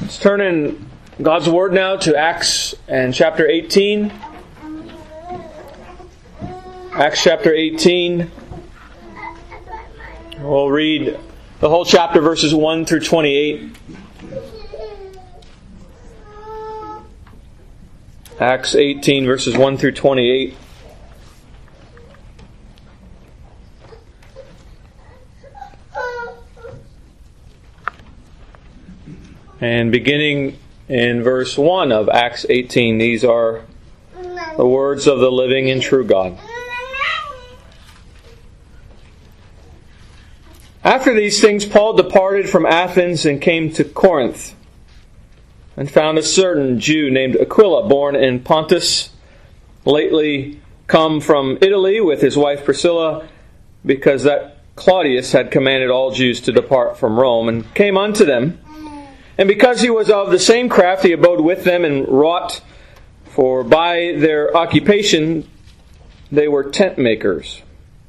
Let's turn in God's Word now to Acts and chapter 18. Acts chapter 18. We'll read the whole chapter, verses 1 through 28. Acts 18, verses 1 through 28. And beginning in verse 1 of Acts 18, these are the words of the living and true God. After these things, Paul departed from Athens and came to Corinth, and found a certain Jew named Aquila, born in Pontus, lately come from Italy with his wife Priscilla, because that Claudius had commanded all Jews to depart from Rome, and came unto them. And because he was of the same craft, he abode with them and wrought, for by their occupation they were tent makers.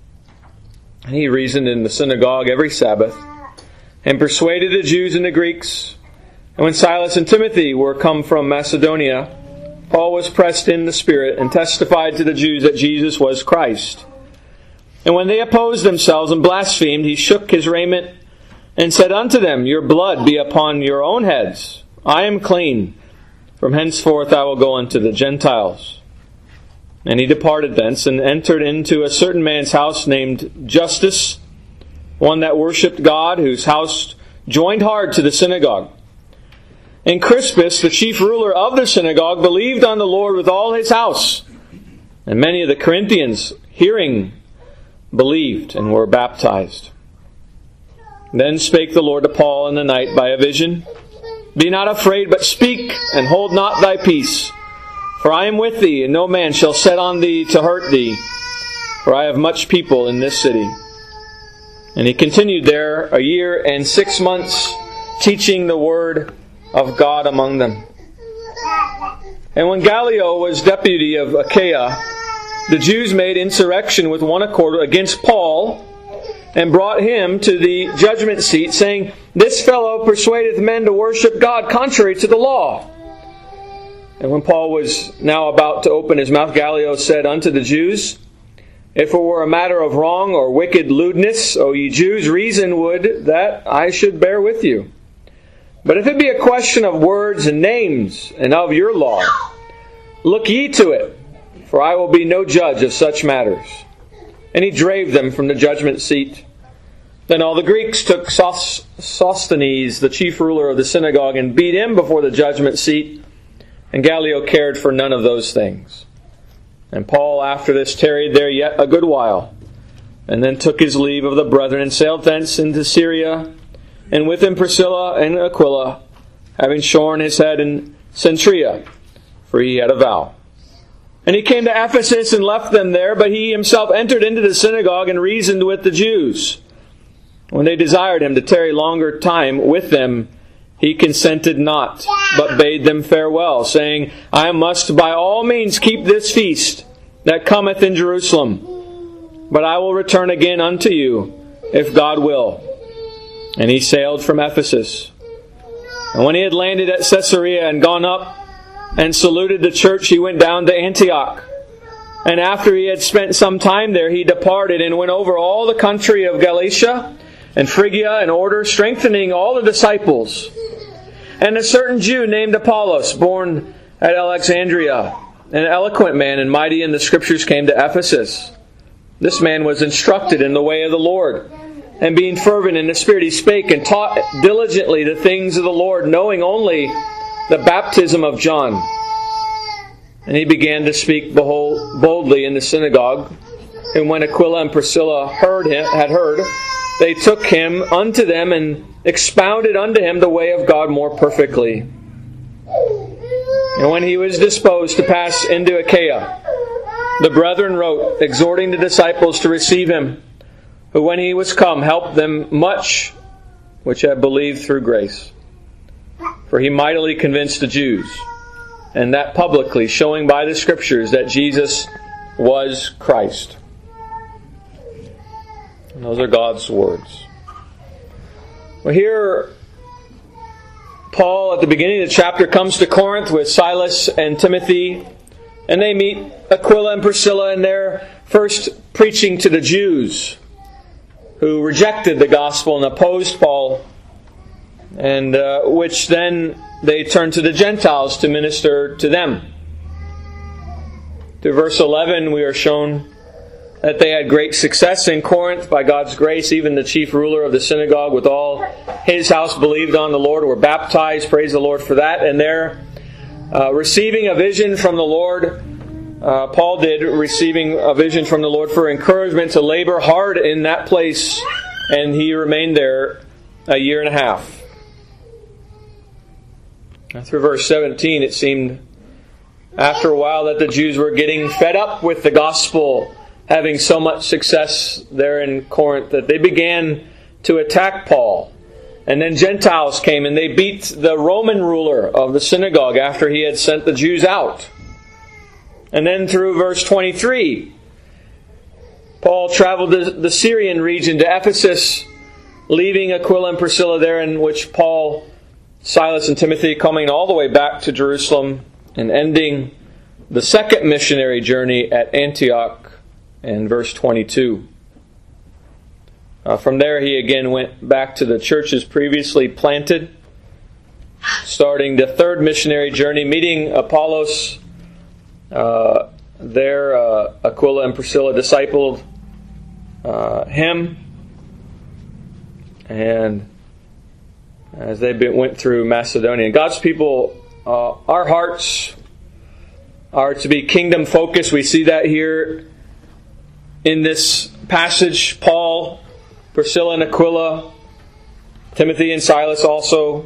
And he reasoned in the synagogue every Sabbath, and persuaded the Jews and the Greeks. And when Silas and Timothy were come from Macedonia, Paul was pressed in the Spirit, and testified to the Jews that Jesus was Christ. And when they opposed themselves and blasphemed, he shook his raiment, and said unto them, Your blood be upon your own heads. I am clean. From henceforth I will go unto the Gentiles. And he departed thence, and entered into a certain man's house named Justus, one that worshipped God, whose house joined hard to the synagogue. And Crispus, the chief ruler of the synagogue, believed on the Lord with all his house. And many of the Corinthians, hearing, believed and were baptized. Then spake the Lord to Paul in the night by a vision, Be not afraid, but speak, and hold not thy peace. For I am with thee, and no man shall set on thee to hurt thee. For I have much people in this city. And he continued there 1 year and 6 months, teaching the word of God among them. And when Gallio was deputy of Achaia, the Jews made insurrection with one accord against Paul, and brought him to the judgment seat, saying, This fellow persuadeth men to worship God contrary to the law. And when Paul was now about to open his mouth, Gallio said unto the Jews, If it were a matter of wrong or wicked lewdness, O ye Jews, reason would that I should bear with you. But if it be a question of words and names, and of your law, look ye to it, for I will be no judge of such matters. And he drave them from the judgment seat. Then all the Greeks took Sosthenes, the chief ruler of the synagogue, and beat him before the judgment seat. And Gallio cared for none of those things. And Paul after this tarried there yet a good while, and then took his leave of the brethren, and sailed thence into Syria, and with him Priscilla and Aquila, having shorn his head in Cenchrea, for he had a vow. And he came to Ephesus and left them there, but he himself entered into the synagogue and reasoned with the Jews. When they desired him to tarry longer time with them, he consented not, but bade them farewell, saying, I must by all means keep this feast that cometh in Jerusalem, but I will return again unto you, if God will. And he sailed from Ephesus. And when he had landed at Caesarea and gone up and saluted the church, he went down to Antioch. And after he had spent some time there, he departed and went over all the country of Galatia and Phrygia in order, strengthening all the disciples. And a certain Jew named Apollos, born at Alexandria, an eloquent man and mighty in the Scriptures, came to Ephesus. This man was instructed in the way of the Lord, and being fervent in the Spirit, he spake and taught diligently the things of the Lord, knowing only the baptism of John. And he began to speak boldly in the synagogue. And when Aquila and Priscilla had heard, they took him unto them and expounded unto him the way of God more perfectly. And when he was disposed to pass into Achaia, the brethren wrote, exhorting the disciples to receive him, who when he was come helped them much which had believed through grace. For he mightily convinced the Jews, and that publicly, showing by the Scriptures that Jesus was Christ. And those are God's words. Well, here Paul, at the beginning of the chapter, comes to Corinth with Silas and Timothy, and they meet Aquila and Priscilla, and they're first preaching to the Jews who rejected the gospel and opposed Paul, and which then they turned to the Gentiles to minister to them. Through verse 11, we are shown that they had great success in Corinth by God's grace. Even the chief ruler of the synagogue with all his house believed on the Lord, were baptized. Praise the Lord for that. And they're receiving a vision from the Lord. Paul did, receiving a vision from the Lord for encouragement to labor hard in that place. And he remained there a year and a half. Through verse 17, it seemed after a while that the Jews were getting fed up with the gospel having so much success there in Corinth that they began to attack Paul. And then Gentiles came and they beat the Roman ruler of the synagogue after he had sent the Jews out. And then through verse 23, Paul traveled to the Syrian region to Ephesus, leaving Aquila and Priscilla there, in which Paul, Silas, and Timothy coming all the way back to Jerusalem and ending the second missionary journey at Antioch in verse 22. From there he again went back to the churches previously planted, starting the third missionary journey, meeting Apollos. There Aquila and Priscilla discipled him, and as they went through Macedonia. God's people, our hearts are to be kingdom focused. We see that here in this passage. Paul, Priscilla and Aquila, Timothy and Silas also,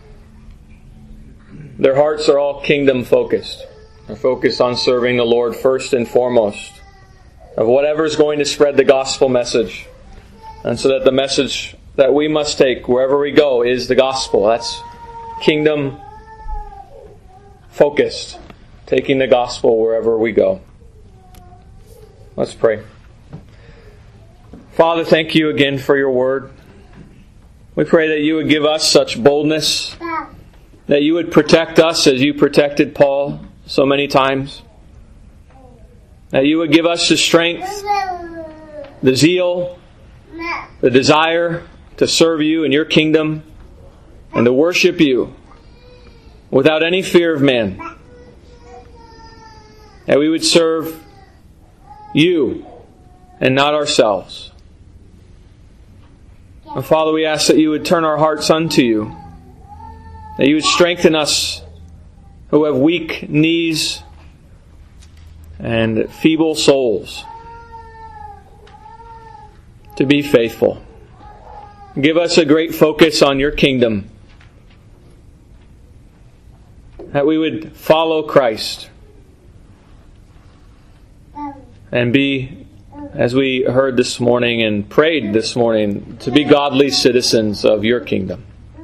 their hearts are all kingdom focused. They're focused on serving the Lord first and foremost, of whatever is going to spread the gospel message. And so that the message that we must take wherever we go is the gospel. That's kingdom focused, taking the gospel wherever we go. Let's pray. Father, thank you again for your word. We pray that you would give us such boldness, that you would protect us as you protected Paul so many times, that you would give us the strength, the zeal, the desire to serve you in your kingdom and to worship you without any fear of man. That we would serve you and not ourselves. And Father, we ask that you would turn our hearts unto you, that you would strengthen us who have weak knees and feeble souls to be faithful. Give us a great focus on your kingdom, that we would follow Christ and be, as we heard this morning and prayed this morning, to be godly citizens of your kingdom.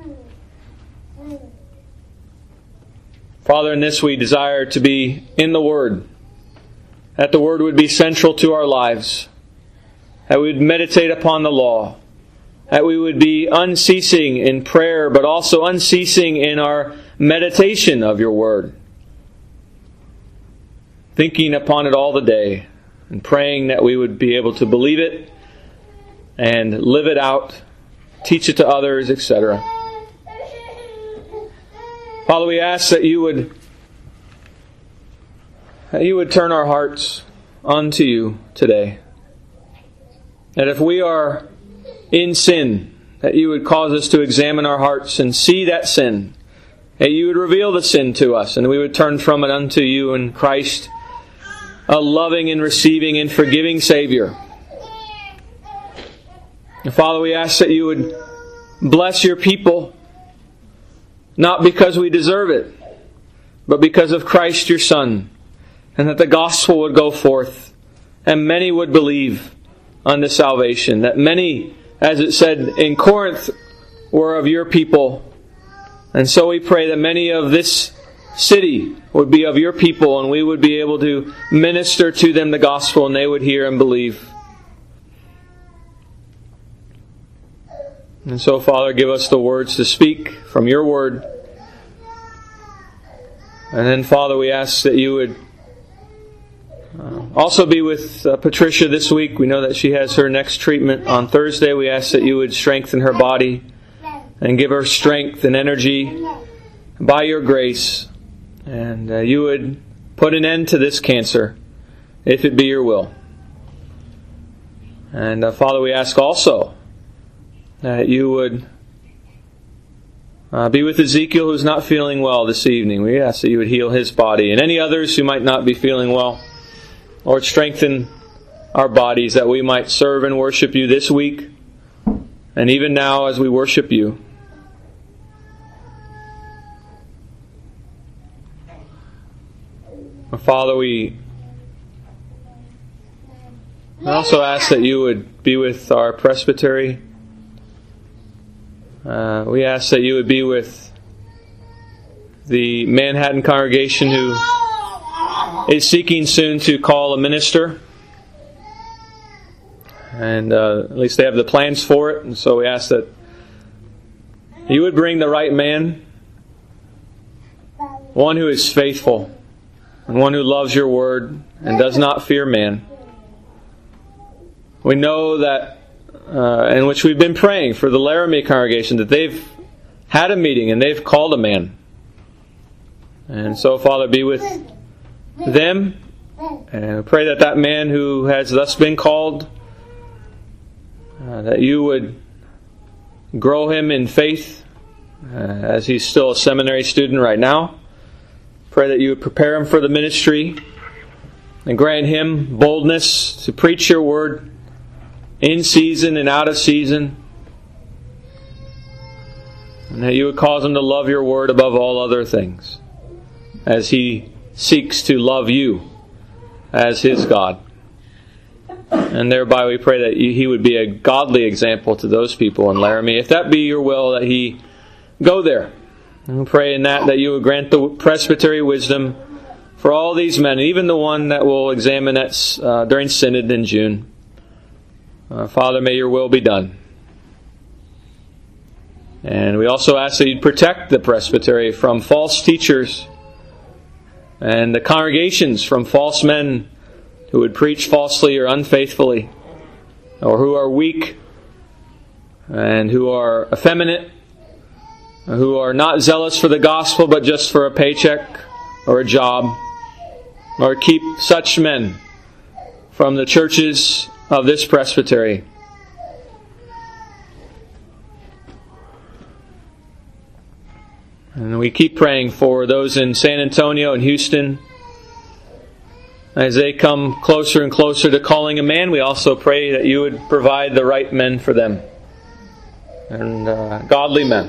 Father, in this we desire to be in the Word, that the Word would be central to our lives, that we would meditate upon the law, that we would be unceasing in prayer, but also unceasing in our meditation of your Word, thinking upon it all the day, and praying that we would be able to believe it and live it out, teach it to others, etc. Father, we ask that you would turn our hearts unto you today. That if we are in sin, that you would cause us to examine our hearts and see that sin. That you would reveal the sin to us, and we would turn from it unto you in Christ, a loving and receiving and forgiving Savior. And Father, we ask that you would bless your people, not because we deserve it, but because of Christ your Son, and that the gospel would go forth, and many would believe unto salvation. That many, as it said in Corinth, were of your people. And so we pray that many of this city would be of your people, and we would be able to minister to them the gospel, and they would hear and believe. And so, Father, give us the words to speak from your word, And then, Father, we ask that you would also be with Patricia this week. We know that she has her next treatment on Thursday. We ask that you would strengthen her body and give her strength and energy by your grace. And you would put an end to this cancer, if it be your will. And Father, we ask also that you would be with Ezekiel, who's not feeling well this evening. We ask that you would heal his body, and any others who might not be feeling well. Lord, strengthen our bodies that we might serve and worship you this week, and even now as we worship you. Father, we also ask that you would be with our presbytery. We ask that you would be with the Manhattan congregation who is seeking soon to call a minister. And at least they have the plans for it. And so we ask that you would bring the right man, one who is faithful, and one who loves your word and does not fear man. We know that, in which we've been praying for the Laramie congregation, that they've had a meeting and they've called a man. And so, Father, be with them. And pray that that man who has thus been called, that you would grow him in faith as he's still a seminary student right now. Pray that you would prepare him for the ministry and grant him boldness to preach your word in season and out of season. And that you would cause him to love your word above all other things as he seeks to love you as his God. And thereby we pray that he would be a godly example to those people in Laramie. If that be your will, that he go there. And we pray in that you would grant the presbytery wisdom for all these men, even the one that will examine that during Synod in June. Father, may your will be done. And we also ask that you'd protect the presbytery from false teachers and the congregations from false men who would preach falsely or unfaithfully, or who are weak and who are effeminate, who are not zealous for the gospel but just for a paycheck or a job. Lord, keep such men from the churches of this presbytery. And we keep praying for those in San Antonio and Houston. As they come closer and closer to calling a man, we also pray that you would provide the right men for them. And godly men.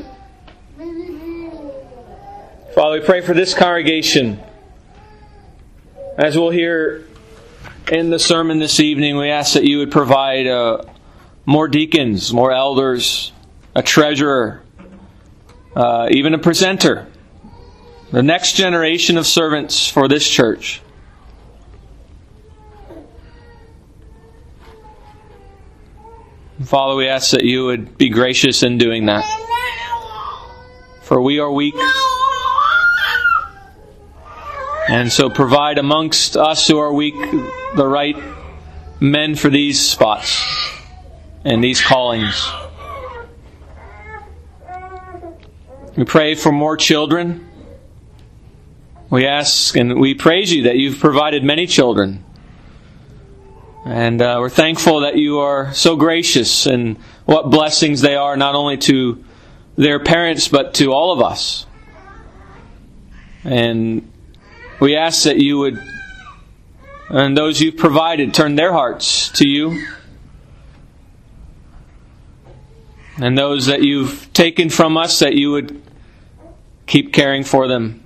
Father, we pray for this congregation. As we'll hear in the sermon this evening, we ask that you would provide more deacons, more elders, a treasurer, even a presenter, the next generation of servants for this church. Father, we ask that you would be gracious in doing that. For we are weak. And so provide amongst us who are weak the right men for these spots and these callings. We pray for more children. We ask and we praise you that you've provided many children. And we're thankful that you are so gracious and what blessings they are, not only to their parents, but to all of us. And we ask that you would, and those you've provided, turn their hearts to you. And those that you've taken from us, that you would keep caring for them.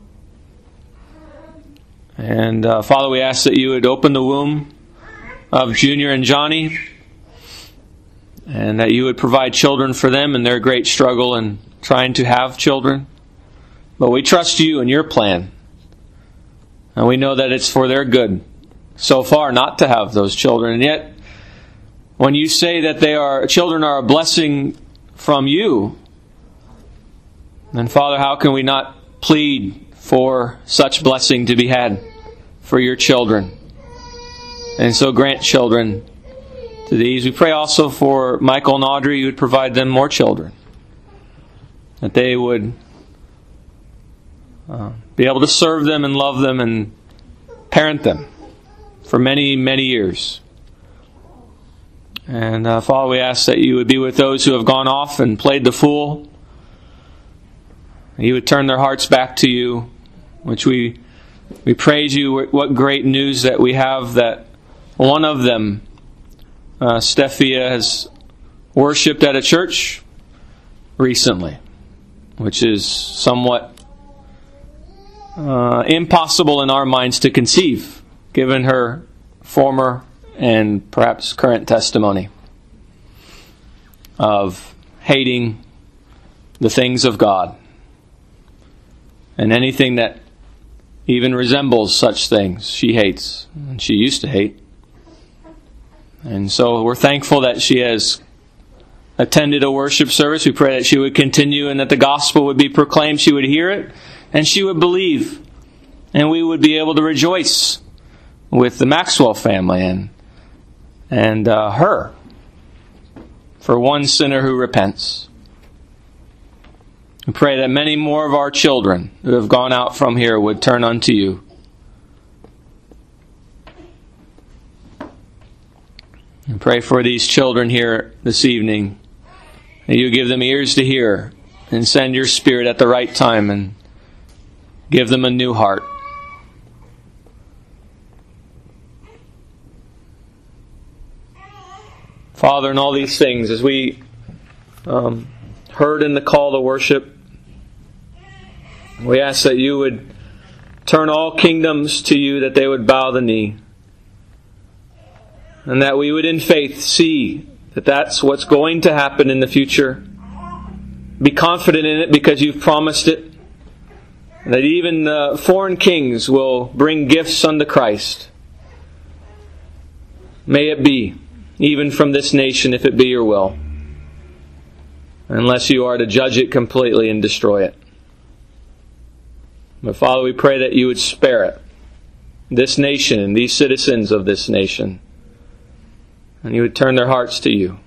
And Father, we ask that you would open the womb of Junior and Johnny, and that you would provide children for them in their great struggle in trying to have children. But we trust you and your plan. And we know that it's for their good so far not to have those children. And yet, when you say that children are a blessing from you, then Father, how can we not plead for such blessing to be had for your children. And so grant children to these. We pray also for Michael and Audrey. You would provide them more children, that they would be able to serve them and love them and parent them for many, many years. And Father, we ask that you would be with those who have gone off and played the fool. You would turn their hearts back to you, which we praise you. What great news that we have that one of them, Stefia, has worshipped at a church recently, which is somewhat impossible in our minds to conceive, given her former and perhaps current testimony of hating the things of God and anything that even resembles such things she hates, and she used to hate. And so we're thankful that she has attended a worship service. We pray that she would continue and that the gospel would be proclaimed. She would hear it and she would believe. And we would be able to rejoice with the Maxwell family and her for one sinner who repents. We pray that many more of our children who have gone out from here would turn unto you. And pray for these children here this evening, that you give them ears to hear and send your Spirit at the right time and give them a new heart. Father, in all these things, as we heard in the call to worship, we ask that you would turn all kingdoms to you, that they would bow the knee. And that we would in faith see that that's what's going to happen in the future. Be confident in it because you've promised it. And that even foreign kings will bring gifts unto Christ. May it be, even from this nation, if it be your will. Unless you are to judge it completely and destroy it. But Father, we pray that you would spare it. This nation and these citizens of this nation. And you would turn their hearts to you.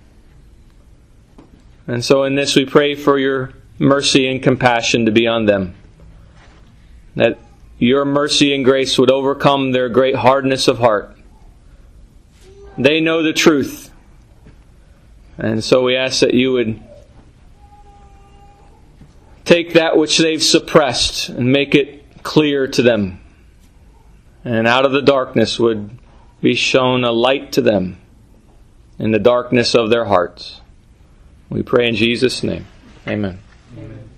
And so in this we pray for your mercy and compassion to be on them. That your mercy and grace would overcome their great hardness of heart. They know the truth. And so we ask that you would take that which they've suppressed and make it clear to them. And out of the darkness would be shown a light to them in the darkness of their hearts. We pray in Jesus' name. Amen. Amen.